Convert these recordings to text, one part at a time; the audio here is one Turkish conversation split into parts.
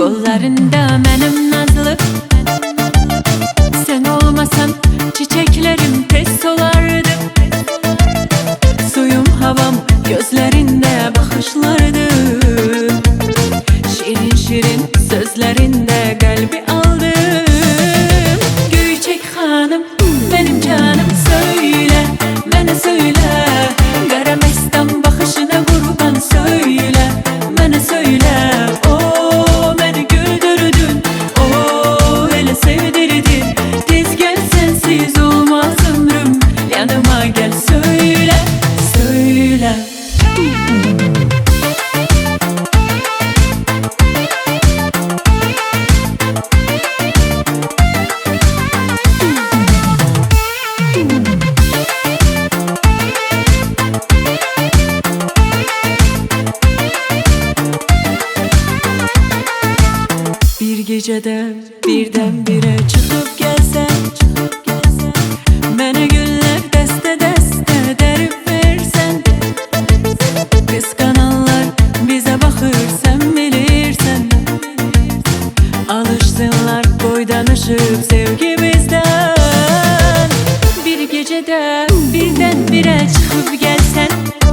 Kollarında mənim nazlı, sen olmasan çiçeklerim tez solardı. Suyum havam gözlerinde bakışlardı. Şirin şirin sözlerinde kalbi aldım. Göyçek hanım benim canım, söyle bana söyle. Kara mestan bakışına kurban, söyle bana söyle. O beni güldürdün, o hele sevdirdin. Tez gel sensiz olmaz ömrüm, yanıma gel söyle söyle. Bir gecede birdenbire çıkıp gelsen, bana güller deste deste derip versen. Kıskananlar bize bakır sen bilirsen. Alışsınlar boydan ışıp sevgimizden. Bir gecede birdenbire çıkıp gelsen,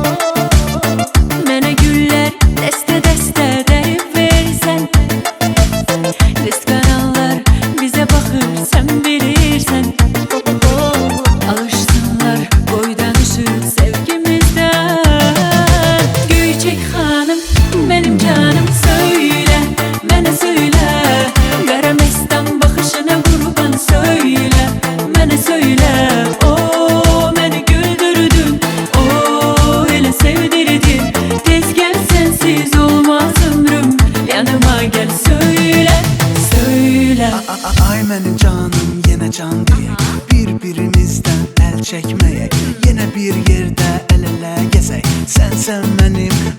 bana güller deste deste derip versen. Kıskananlar bize bakır sen bilirsen. Alışsınlar boydan ışık sevgimizden. Göyçek hanım benim canım, söyle bana söyle. Kara mestan bakışına kurban, söyle bana söyle. O beni güldürdün, o hele sevdirdin. Tez gel sensiz olmaz ömrüm, yanıma gel söyle söyle. Ay mənim canım yenə can deyək, bir-birimizdən əl çəkməyək. Yenə bir yerdə əl-ələ gəzək. Sənsən mənim